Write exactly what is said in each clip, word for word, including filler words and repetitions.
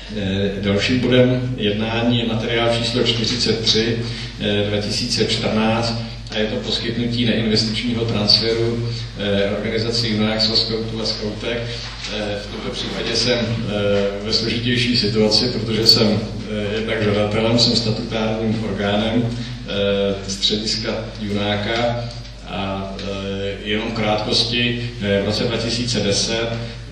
Dalším bodem jednání je materiál číslo čtyřicet tři dva tisíce čtrnáct a je to poskytnutí neinvestičního transferu organizací Junák, Svaz skautů a skautek. V tomto případě jsem ve složitější situaci, protože jsem jednak žadatelem, jsem statutárním orgánem střediska Junáka a jenom v krátkosti v roce dva tisíce deset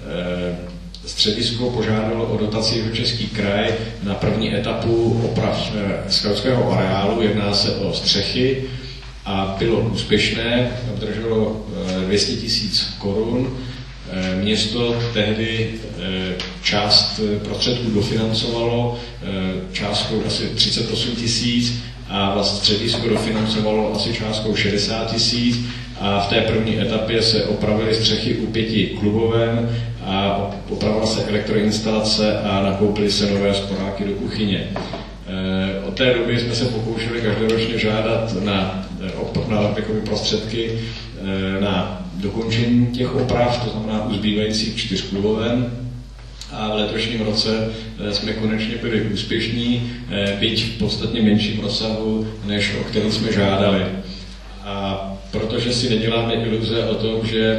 středisko požádalo o dotaci Jihočeský kraj na první etapu oprav skautského areálu, jedná se o střechy a bylo úspěšné, obdrželo dvě stě tisíc korun. Město tehdy část prostředků dofinancovalo částkou asi třicet osm tisíc a vlastně středisko dofinancovalo asi částkou šedesát tisíc a v té první etapě se opravily střechy u pěti kluboven a opravila se elektroinstalace a nakoupily se nové sporáky do kuchyně. Od té doby jsme se pokoušeli každoročně žádat na, na prostředky na dokončení těch oprav, to znamená u zbývajících čtyř kluboven. A v letošním roce jsme konečně byli úspěšní, byť v podstatně menším rozsahu, než o který jsme žádali. A protože si neděláme iluze o tom, že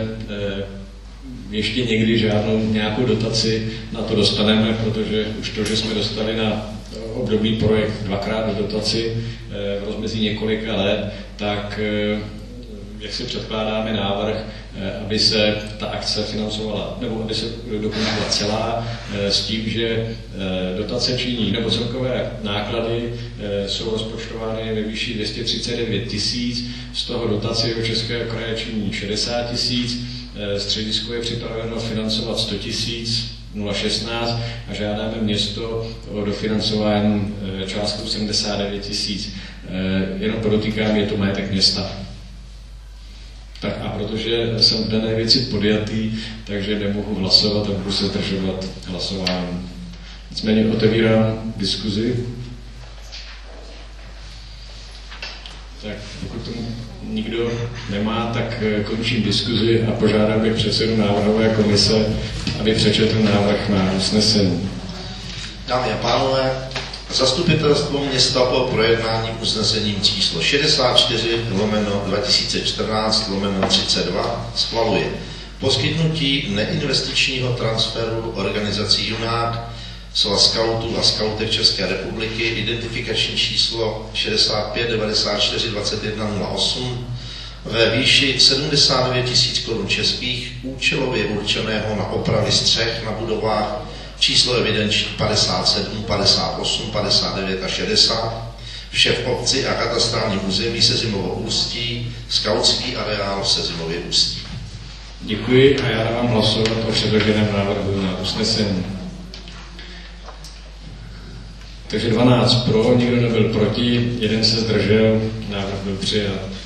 ještě někdy žádnou nějakou dotaci na to dostaneme, protože už to, že jsme dostali na obdobný projekt dvakrát dotaci v rozmezí několika let, tak jak si předkládáme návrh, aby se ta akce financovala, nebo aby se dokončila celá, s tím, že dotace činí, nebo celkové náklady jsou rozpočtovány ve výši dvě stě třicet devět tisíc, z toho dotace Jihočeského kraje činí šedesát tisíc, středisko je připraveno financovat sto tisíc, nula šestnáct a žádáme město o dofinancování částkou sedmdesát devět tisíc. Jenom podotýkám, je to majetek města. Tak a protože jsem v dané věci podjatý, takže nemohu hlasovat a budu se zdržovat hlasování. Nicméně otevírám diskuzi. Tak pokud tomu nikdo nemá, tak končím diskuzi a požádám bych předsedu návrhové komise, aby přečetl návrh na usnesení. Dámy a pánové, Zastupitelstvo města po projednání usnesením číslo šedesát čtyři lomeno dva tisíce čtrnáct lomeno třicet dva schvaluje poskytnutí neinvestičního transferu organizací Junák, Svaz skautů a skautek České republiky, identifikační číslo šedesát pět devadesát čtyři dvacet jedna nula osm ve výši sedmdesát devět tisíc korun českých účelově určeného na opravy střech na budovách číslo evidenční padesát sedm, padesát osm, padesát devět a šedesát, vše v obci a katastrálním území Sezimovo Ústí, skautský areál Sezimově Ústí. Děkuji a já dávám hlasovat o předloženém návrhu na usnesení. Takže dvanáct pro, nikdo nebyl proti, jeden se zdržel, návrh byl přijat.